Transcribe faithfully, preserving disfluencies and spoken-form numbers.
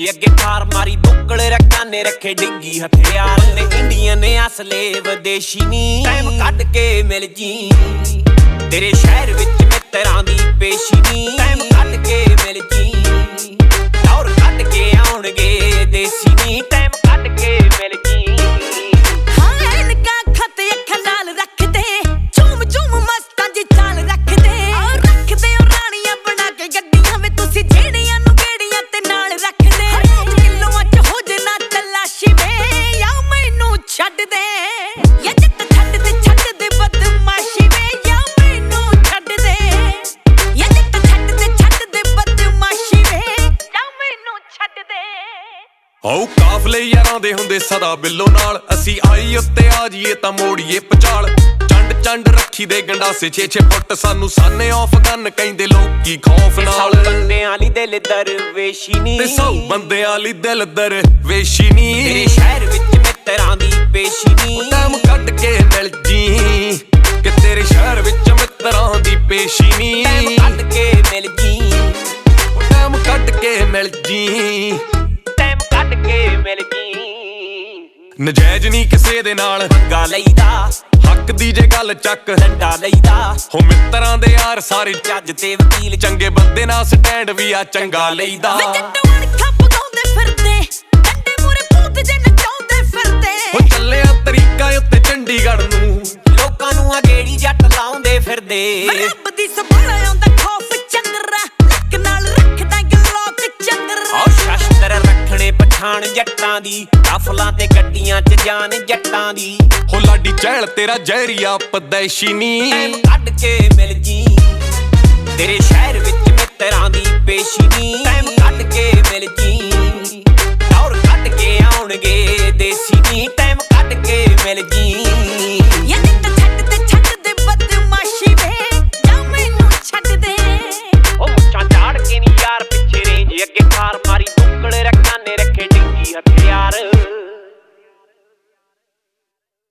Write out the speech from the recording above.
ਜੀ ਅੱਗੇ ਖਾਰ ਮਾਰੀ ਬੁੱਕਲ ਰੱਖਾਂ ਨੇ ਰੱਖੇ ਡਿੱਗੀ ਹਥਿਆਰ ਨੇ ਇੰਡੀਅਨ ਨੇ ਅਸਲੇ ਵਿਦੇਸ਼ੀ ਨੀ ਟਾਈਮ ਕੱਢ ਕੇ ਮਿਲ ਜੀ ਤੇਰੇ ਸ਼ਹਿਰ ਵਿੱਚ ਮਿੱਤਰਾਂ ਦੀ ਪੇਸ਼ੀ ਨੀ ਟਾਈਮ ਕੱਢ ਕੇ ਮਿਲ ਜੀ ਦੌਰ ਕੱਢ ਕੇ ਆਉਣਗੇ ਦੇਸੀ ਨੀ ਟਾਈਮ ਕੱਢ ਕੇ ਮਿਲ ਜੀ ਹਾਂ ਇਨਕਾ ਖਤ ਅੱਖਾਂ ਨਾਲ ਰੱਖਦੇ ਝੂਮ ਝੂਮ ਮਸਤਾਂ ਜੀ ਚਾਲ ਰੱਖਦੇ ਔਰ ਰੱਖਦੇ ਹੋ ਰਾਣੀਆਂ ਬਣਾ ਕੇ ਗੱਡੀਆਂ ਵੇ ਤੁਸੀਂ ਜਿਹੜੀਆਂ ਨੂੰ ਗੇੜੀਆਂ ਤੇ ਨਾਲ ਰੱਖਦੇ ਹਰ ਕਿਲੋਆਂ ਚ ਹੋ ਜੇ ਨਾ ਤਲਾਸ਼ੀ ਵੇ ਯਾ ਮੈਨੂੰ ਛੱਡ ਦੇ ਯਾ ਜੱਟ ਛੱਡ ਦੇ ਛੱਡ ਦੇ ਬਦਮਾਸ਼ੀ ਵੇ ਯਾ ਮੈਨੂੰ ਛੱਡ ਦੇ ਯਾ ਜੱਟ ਛੱਡ ਦੇ ਛੱਡ ਦੇ ਬਦਮਾਸ਼ੀ ਵੇ ਯਾ ਮੈਨੂੰ ਛੱਡ ਦੇ ਆਉ ਕਾਫਲੇ ਯਾਰਾਂ ਦੇ ਹੁੰਦੇ ਸਦਾ ਬਿੱਲੋ ਨਾਲ ਅਸੀਂ ਆਈ ਉੱਤੇ ਆ ਜੀਏ ਤਾਂ ਮੋੜੀਏ ਪਚਾਲ ਚੰਡ ਚੰਡ ਰੱਖੀ ਦੇ ਗੰਡਾਸੇ ਛੇ ਛੇ ਫੁੱਟ ਸਾਨੂੰ ਸਾਨੇ ਆਫ ਗਨ ਕਹਿੰਦੇ ਲੋਕੀ ਖੌਫ ਨਾਲ ਬੰਦਿਆਂ ਲਈ ਦਿਲ ਦਰਵੇਸ਼ੀ ਨੀ ਤੇ ਸੌ ਬੰਦਿਆਂ ਲਈ ਦਿਲ ਦਰਵੇਸ਼ੀ ਨੀ ਤੇਰੇ ਸ਼ਹਿਰ ਵਿੱਚ ਮਿੱਤਰਾਂ ਦੀ ਪੇਸ਼ੀ ਨੀ ਟਾਈਮ ਕੱਢ ਕੇ ਮਿਲ ਜੀ ਕਿ ਤੇਰੇ ਸ਼ਹਿਰ ਵਿੱਚ ਮਿੱਤਰਾਂ ਦੀ ਪੇਸ਼ੀ ਨੀ ਟਾਈਮ ਕੱਢ ਕੇ ਮਿਲ ਜੀ ਟਾਈਮ ਕੱਢ ਕੇ ਮਿਲ ਜੀ ਟਾਈਮ ਕੱਢ ਕੇ ਮਿਲ ਜੀ ਨਜਾਇਜ਼ ਨਹੀਂ ਕਿਸੇ ਦੇ ਨਾਲ ਗਾ ਲਈਦਾ ਹੱਕ ਦੀ ਜੇ ਗੱਲ ਚੱਕ ਡੰਡਾ ਲਈਦਾ ਹੋ ਮਿੱਤਰਾਂ ਦੇ ਯਾਰ ਸਾਰੇ ਜੱਜ ਤੇ ਵਕੀਲ ਚੰਗੇ ਬੰਦੇ ਨਾਲ ਸਟੈਂਡ ਵੀ ਆ ਚੰਗਾ ਲਈਦਾ ਵੇ ਜੱਟਵਾਨ ਖੱਪ ਗਾਉਂਦੇ ਫਿਰਦੇ ਡੰਡੇ ਮੂਰੇ ਭੂਤ ਜੇ ਨਚਾਉਂਦੇ ਫਿਰਦੇ ਹੋ ਚੱਲਿਆ ਤਰੀਕਾ ਉੱਤੇ ਚੰਡੀਗੜ੍ਹ ਨੂੰ ਲੋਕਾਂ ਨੂੰ ਆ ਗੇੜੀ ਜੱਟ ਲਾਉਂਦੇ ਫਿਰਦੇ ਰੱਬ ਦੀ ਸਭਾਲਾ ਆਉਂਦਾ ਖੌਫ ਚੰਦਰਾ ਲੱਕ ਨਾਲ ਰੱਖਦਾ ਗਲੋਕ ਚੰਦਰਾ ਆਹ ਸ਼ਸਤਰ ਰੱਖਣੇ ਪਛਾਣ ਜੱਟਾਂ ਦੀ ਕਾਫਲਾਂ ਤੇ ਗੱਡੀਆਂ 'ਚ ਜਾਨ ਜੱਟਾਂ ਦੀ ਹੋ ਲਾਡੀ ਚਹਿਲ ਤੇਰਾ ਜ਼ਹਿਰੀਆ ਪਦੈਸ਼ੀ ਨੀ ਟਾਈਮ ਕੱਢ ਕੇ ਮਿਲ ਜੀ ਤੇਰੇ ਸ਼ਹਿਰ ਵਿੱਚ ਮਿੱਤਰਾਂ ਦੀ ਪੇਸ਼ੀ ਨੀ ਟਾਈਮ ਕੱਢ ਕੇ ਮਿਲ ਜੀ ਦੌਰ ਕੱਢ ਕੇ ਆਉਣਗੇ ਦੇਸੀ